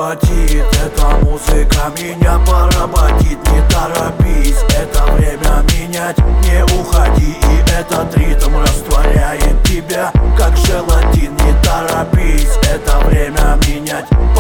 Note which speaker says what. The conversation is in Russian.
Speaker 1: хватит. Эта музыка меня поработит. Не торопись, это время менять. Не уходи, и этот ритм растворяет тебя, как желатин. Не торопись, это время менять.